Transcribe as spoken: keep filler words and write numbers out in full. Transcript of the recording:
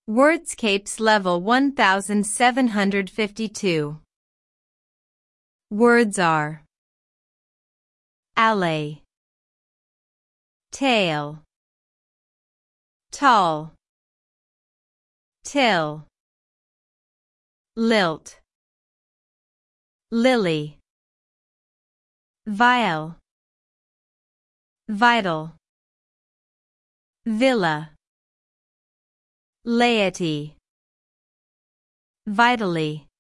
Wordscapes level one thousand seven hundred fifty-two. Words are alley, tail, tall, till, lilt, lily, vial, vital, villa, laity, vitally,